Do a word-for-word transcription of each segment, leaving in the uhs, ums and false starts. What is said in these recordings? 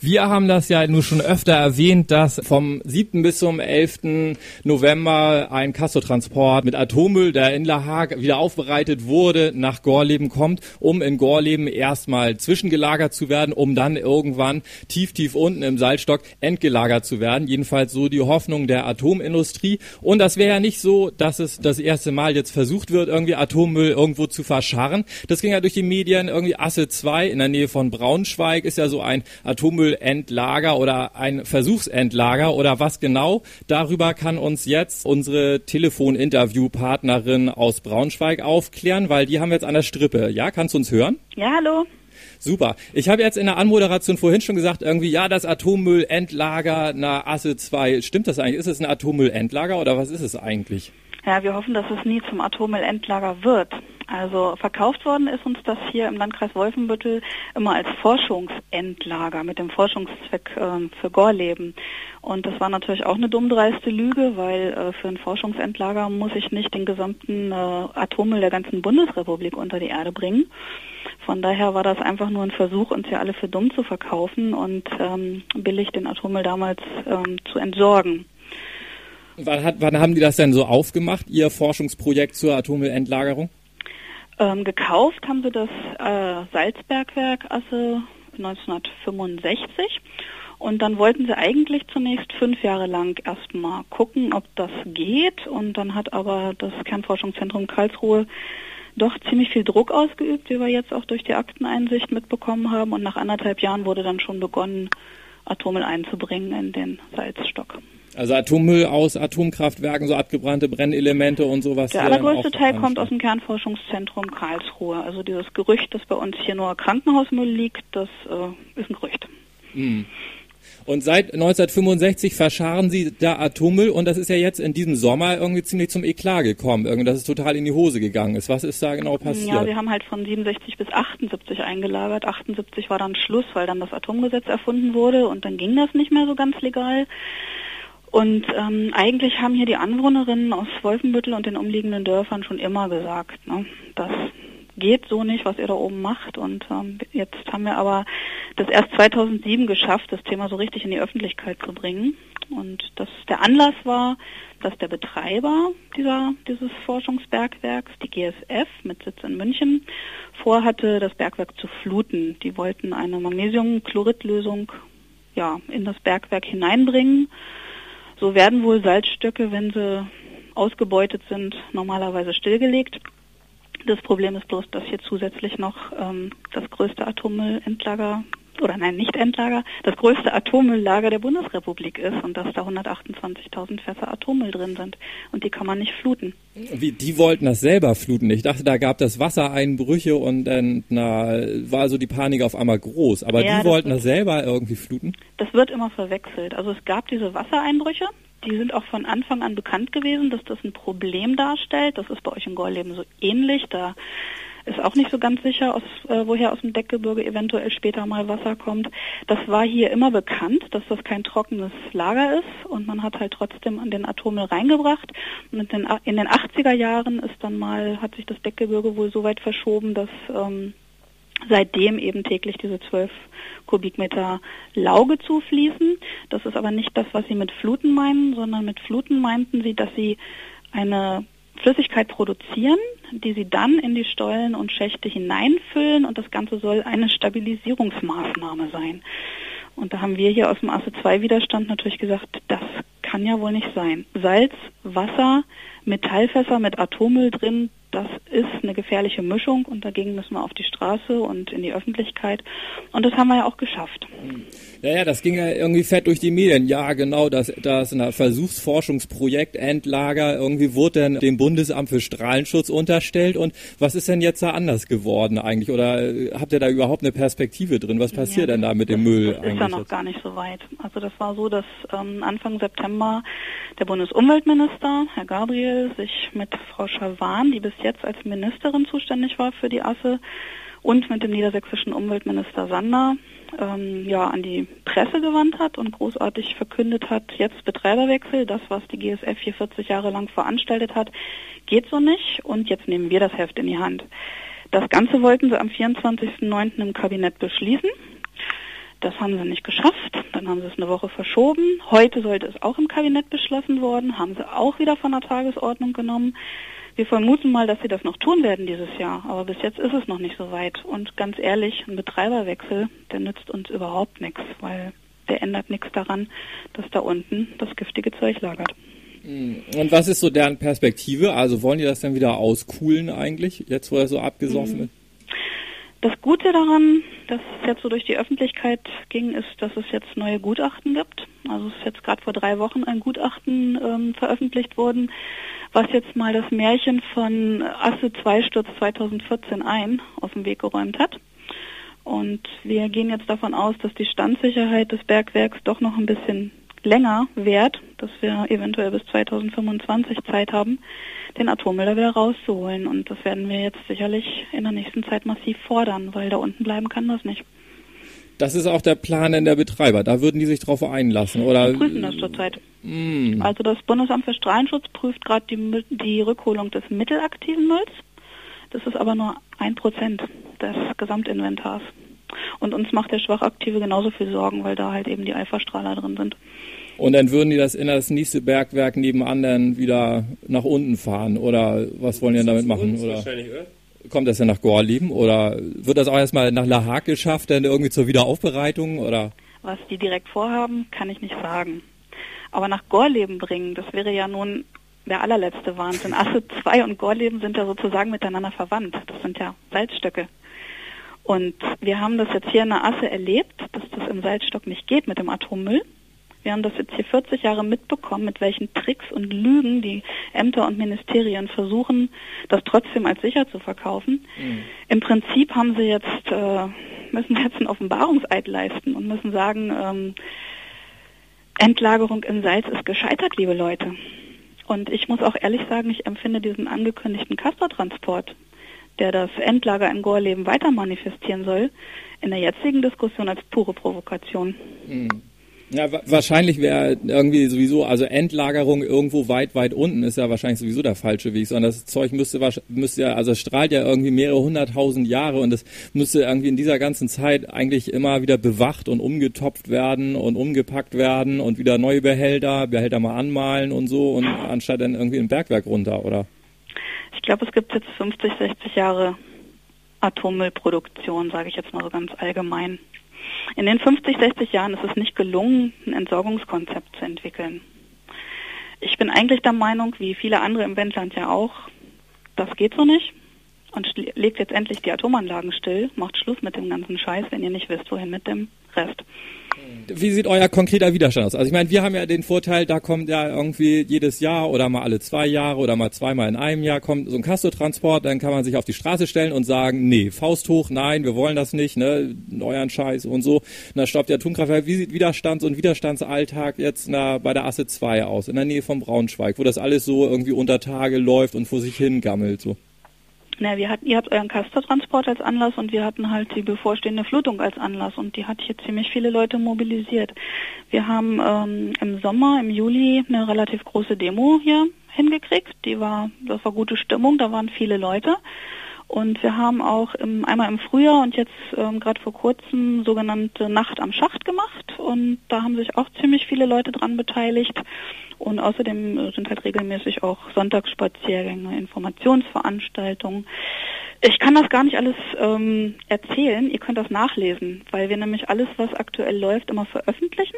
Wir haben das ja nur schon öfter erwähnt, dass vom siebten bis zum elften November ein Castortransport mit Atommüll, der in La Hague wieder aufbereitet wurde, nach Gorleben kommt, um in Gorleben erstmal zwischengelagert zu werden, um dann irgendwann tief, tief unten im Salzstock entgelagert zu werden. Jedenfalls so die Hoffnung der Atomindustrie. Und das wäre ja nicht so, dass es das erste Mal jetzt versucht wird, irgendwie Atommüll irgendwo zu verscharren. Das ging ja durch die Medien, irgendwie Asse zwei in der Nähe von Braunschweig ist ja so ein Atommüllendlager oder ein Versuchsendlager oder was genau. Darüber kann uns jetzt unsere Telefoninterviewpartnerin aus Braunschweig aufklären, weil die haben wir jetzt an der Strippe. Ja, kannst du uns hören? Ja, hallo. Super. Ich habe jetzt in der Anmoderation vorhin schon gesagt, irgendwie, ja, das Atommüllendlager, na, Asse zwei, stimmt das eigentlich? Ist es ein Atommüllendlager oder was ist es eigentlich? Ja, wir hoffen, dass es nie zum Atommüllendlager wird. Also verkauft worden ist uns das hier im Landkreis Wolfenbüttel immer als Forschungsendlager mit dem Forschungszweck äh, für Gorleben. Und das war natürlich auch eine dummdreiste Lüge, weil äh, für ein Forschungsendlager muss ich nicht den gesamten äh, Atommüll der ganzen Bundesrepublik unter die Erde bringen. Von daher war das einfach nur ein Versuch, uns ja alle für dumm zu verkaufen und ähm, billig den Atommüll damals ähm, zu entsorgen. Wann, hat, wann haben die das denn so aufgemacht, Ihr Forschungsprojekt zur Atommüllendlagerung? Ähm, gekauft haben sie das äh, Salzbergwerk Asse neunzehnhundertfünfundsechzig und dann wollten sie eigentlich zunächst fünf Jahre lang erstmal gucken, ob das geht, und dann hat aber das Kernforschungszentrum Karlsruhe doch ziemlich viel Druck ausgeübt, wie wir jetzt auch durch die Akteneinsicht mitbekommen haben, und nach anderthalb Jahren wurde dann schon begonnen, Atommüll einzubringen in den Salzstock. Also Atommüll aus Atomkraftwerken, so abgebrannte Brennelemente und sowas. Der allergrößte Teil kommt aus dem Kernforschungszentrum Karlsruhe. Also dieses Gerücht, dass bei uns hier nur Krankenhausmüll liegt, das äh, ist ein Gerücht. Mhm. Und seit neunzehnhundertfünfundsechzig verscharren Sie da Atommüll, und das ist ja jetzt in diesem Sommer irgendwie ziemlich zum Eklat gekommen, irgendwie, dass es total in die Hose gegangen ist. Was ist da genau passiert? Ja, wir haben halt von siebenundsechzig bis achtundsiebzig eingelagert. achtundsiebzig war dann Schluss, weil dann das Atomgesetz erfunden wurde und dann ging das nicht mehr so ganz legal. Und ähm, eigentlich haben hier die Anwohnerinnen aus Wolfenbüttel und den umliegenden Dörfern schon immer gesagt, ne, das geht so nicht, was ihr da oben macht. Und ähm, jetzt haben wir aber das erst zweitausendsieben geschafft, das Thema so richtig in die Öffentlichkeit zu bringen. Und das der Anlass war, dass der Betreiber dieser dieses Forschungsbergwerks, die G S F mit Sitz in München, vorhatte, das Bergwerk zu fluten. Die wollten eine Magnesiumchloridlösung ja in das Bergwerk hineinbringen. So werden wohl Salzstöcke, wenn sie ausgebeutet sind, normalerweise stillgelegt. Das Problem ist bloß, dass hier zusätzlich noch ähm, das größte Atommüllendlager, oder nein, nicht Endlager, das größte Atommülllager der Bundesrepublik ist und dass da hundertachtundzwanzigtausend Fässer Atommüll drin sind. Und die kann man nicht fluten. Wie, die wollten das selber fluten? Ich dachte, da gab es Wassereinbrüche und dann na, war so die Panik auf einmal groß. Aber ja, die wollten das, wird, das selber irgendwie fluten? Das wird immer verwechselt. Also es gab diese Wassereinbrüche. Die sind auch von Anfang an bekannt gewesen, dass das ein Problem darstellt. Das ist bei euch in Gorleben so ähnlich. Da ist auch nicht so ganz sicher, aus, äh, woher aus dem Deckgebirge eventuell später mal Wasser kommt. Das war hier immer bekannt, dass das kein trockenes Lager ist, und man hat halt trotzdem an den Atommüll reingebracht. Und in den, in den achtziger Jahren ist dann mal, hat sich das Deckgebirge wohl so weit verschoben, dass ähm, seitdem eben täglich diese zwölf Kubikmeter Lauge zufließen. Das ist aber nicht das, was Sie mit Fluten meinen, sondern mit Fluten meinten Sie, dass Sie eine Flüssigkeit produzieren, die Sie dann in die Stollen und Schächte hineinfüllen, und das Ganze soll eine Stabilisierungsmaßnahme sein. Und da haben wir hier aus dem Asse zwei Widerstand natürlich gesagt, das kann ja wohl nicht sein. Salz, Wasser, Metallfässer mit Atommüll drin, das ist eine gefährliche Mischung, und dagegen müssen wir auf die Straße und in die Öffentlichkeit. Und das haben wir ja auch geschafft. Ja, ja, das ging ja irgendwie fett durch die Medien. Ja, genau, das, das ein Versuchsforschungsprojekt Endlager irgendwie wurde dann dem Bundesamt für Strahlenschutz unterstellt. Und was ist denn jetzt da anders geworden eigentlich? Oder habt ihr da überhaupt eine Perspektive drin? Was passiert ja, denn da mit dem Müll das eigentlich? Ist ja noch jetzt? Gar nicht so weit. Also das war so, dass ähm, Anfang September der Bundesumweltminister, Herr Gabriel, sich mit Frau Schawan, die bis jetzt als Ministerin zuständig war für die Asse, und mit dem niedersächsischen Umweltminister Sander ähm, ja an die Presse gewandt hat und großartig verkündet hat, jetzt Betreiberwechsel, das, was die G S F hier vierzig Jahre lang veranstaltet hat, geht so nicht, und jetzt nehmen wir das Heft in die Hand. Das Ganze wollten sie am vierundzwanzigsten neunten im Kabinett beschließen. Das haben sie nicht geschafft. Dann haben sie es eine Woche verschoben. Heute sollte es auch im Kabinett beschlossen worden, haben sie auch wieder von der Tagesordnung genommen. Wir vermuten mal, dass sie das noch tun werden dieses Jahr, aber bis jetzt ist es noch nicht so weit. Und ganz ehrlich, ein Betreiberwechsel, der nützt uns überhaupt nichts, weil der ändert nichts daran, dass da unten das giftige Zeug lagert. Und was ist so deren Perspektive? Also wollen die das dann wieder auskühlen eigentlich, jetzt wo er so abgesoffen wird? Das Gute daran, dass es jetzt so durch die Öffentlichkeit ging, ist, dass es jetzt neue Gutachten gibt. Also es ist jetzt gerade vor drei Wochen ein Gutachten ähm, veröffentlicht worden, was jetzt mal das Märchen von Asse zwei Sturz zweitausendvierzehn ein auf den Weg geräumt hat. Und wir gehen jetzt davon aus, dass die Standsicherheit des Bergwerks doch noch ein bisschen länger währt, dass wir eventuell bis zweitausendfünfundzwanzig Zeit haben, den Atommüll da wieder rauszuholen. Und das werden wir jetzt sicherlich in der nächsten Zeit massiv fordern, weil da unten bleiben kann das nicht. Das ist auch der Plan der Betreiber. Da würden die sich drauf einlassen, oder? Wir prüfen das zurzeit. Mm. Also das Bundesamt für Strahlenschutz prüft gerade die, die Rückholung des mittelaktiven Mülls. Das ist aber nur ein Prozent des Gesamtinventars. Und uns macht der Schwachaktive genauso viel Sorgen, weil da halt eben die Alpha-Strahler drin sind. Und dann würden die das in das nächste Bergwerk nebenan dann wieder nach unten fahren? Oder was wollen die denn damit machen? Oder kommt das ja nach Gorleben? Oder wird das auch erstmal nach La Hague geschafft, dann irgendwie zur Wiederaufbereitung? Oder? Was die direkt vorhaben, kann ich nicht sagen. Aber nach Gorleben bringen, das wäre ja nun der allerletzte Wahnsinn. Asse zwei und Gorleben sind ja sozusagen miteinander verwandt. Das sind ja Salzstöcke. Und wir haben das jetzt hier in der Asse erlebt, dass das im Salzstock nicht geht mit dem Atommüll. Wir haben das jetzt hier vierzig Jahre mitbekommen, mit welchen Tricks und Lügen die Ämter und Ministerien versuchen, das trotzdem als sicher zu verkaufen. Mhm. Im Prinzip haben sie jetzt, äh, müssen jetzt einen Offenbarungseid leisten und müssen sagen, ähm, Endlagerung in Salz ist gescheitert, liebe Leute. Und ich muss auch ehrlich sagen, ich empfinde diesen angekündigten Castortransport, der das Endlager in Gorleben weiter manifestieren soll, in der jetzigen Diskussion als pure Provokation. Mhm. Ja, wa- wahrscheinlich wäre irgendwie sowieso, also Endlagerung irgendwo weit, weit unten ist ja wahrscheinlich sowieso der falsche Weg, sondern das Zeug müsste, müsste ja, also es strahlt ja irgendwie mehrere hunderttausend Jahre und es müsste irgendwie in dieser ganzen Zeit eigentlich immer wieder bewacht und umgetopft werden und umgepackt werden und wieder neue Behälter, Behälter mal anmalen und so und anstatt dann irgendwie ein Bergwerk runter, oder? Ich glaube, es gibt jetzt fünfzig, sechzig Jahre Atommüllproduktion, sage ich jetzt mal so ganz allgemein. In den fünfzig, sechzig Jahren ist es nicht gelungen, ein Entsorgungskonzept zu entwickeln. Ich bin eigentlich der Meinung, wie viele andere im Wendland ja auch, das geht so nicht und legt jetzt endlich die Atomanlagen still, macht Schluss mit dem ganzen Scheiß, wenn ihr nicht wisst, wohin mit dem Rest. Wie sieht euer konkreter Widerstand aus? Also ich meine, wir haben ja den Vorteil, da kommt ja irgendwie jedes Jahr oder mal alle zwei Jahre oder mal zweimal in einem Jahr kommt so ein Castortransport, dann kann man sich auf die Straße stellen und sagen, nee, Faust hoch, nein, wir wollen das nicht, ne, euren Scheiß und so. Und dann stoppt der Atomkraftwerk. Wie sieht Widerstands- und Widerstandsalltag jetzt na, bei der Asse zwei aus, in der Nähe von Braunschweig, wo das alles so irgendwie unter Tage läuft und vor sich hin gammelt, so? Na, wir hatten, ihr habt euren Castortransport als Anlass und wir hatten halt die bevorstehende Flutung als Anlass und die hat hier ziemlich viele Leute mobilisiert. Wir haben ähm, im Sommer, im Juli, eine relativ große Demo hier hingekriegt. Die war, das war gute Stimmung, da waren viele Leute. Und wir haben auch im, einmal im Frühjahr und jetzt ähm, gerade vor kurzem sogenannte Nacht am Schacht gemacht und da haben sich auch ziemlich viele Leute dran beteiligt. Und außerdem sind halt regelmäßig auch Sonntagsspaziergänge, Informationsveranstaltungen. Ich kann das gar nicht alles ähm, erzählen, ihr könnt das nachlesen, weil wir nämlich alles, was aktuell läuft, immer veröffentlichen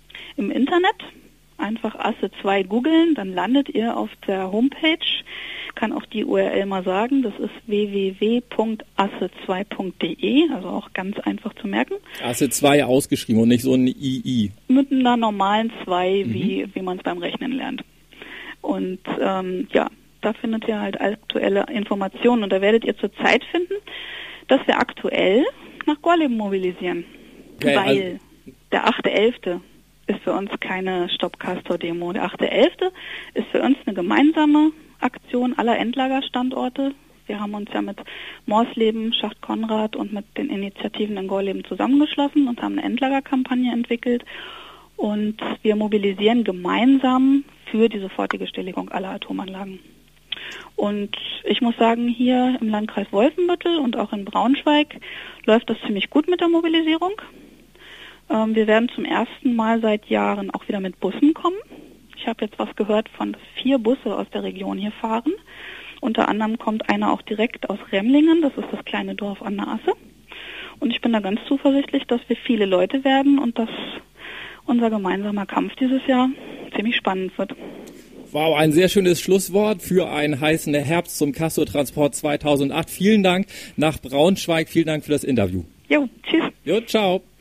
im Internet. Einfach Asse zwei googeln, dann landet ihr auf der Homepage. Kann auch die U R L mal sagen, das ist w w w punkt asse zwei punkt d e, also auch ganz einfach zu merken. Asse zwei ausgeschrieben und nicht so ein I I. Mit einer normalen zwei, Mhm. wie, wie man es beim Rechnen lernt. Und ähm, ja, da findet ihr halt aktuelle Informationen und da werdet ihr zurzeit finden, dass wir aktuell nach Gorleben mobilisieren. Okay, weil also der achte elfte ist für uns keine Stopp-Castor-Demo. Der achte elfte ist für uns eine gemeinsame Aktion aller Endlagerstandorte. Wir haben uns ja mit Morsleben, Schacht Konrad und mit den Initiativen in Gorleben zusammengeschlossen und haben eine Endlagerkampagne entwickelt. Und wir mobilisieren gemeinsam für die sofortige Stilllegung aller Atomanlagen. Und ich muss sagen, hier im Landkreis Wolfenbüttel und auch in Braunschweig läuft das ziemlich gut mit der Mobilisierung. Ähm, wir werden zum ersten Mal seit Jahren auch wieder mit Bussen kommen. Ich habe jetzt was gehört von vier Busse aus der Region hier fahren. Unter anderem kommt einer auch direkt aus Remlingen, das ist das kleine Dorf an der Asse. Und ich bin da ganz zuversichtlich, dass wir viele Leute werden und dass unser gemeinsamer Kampf dieses Jahr ziemlich spannend wird. Wow, ein sehr schönes Schlusswort für einen heißen Herbst zum Castortransport zweitausendacht. Vielen Dank nach Braunschweig, vielen Dank für das Interview. Jo, tschüss. Jo, ciao.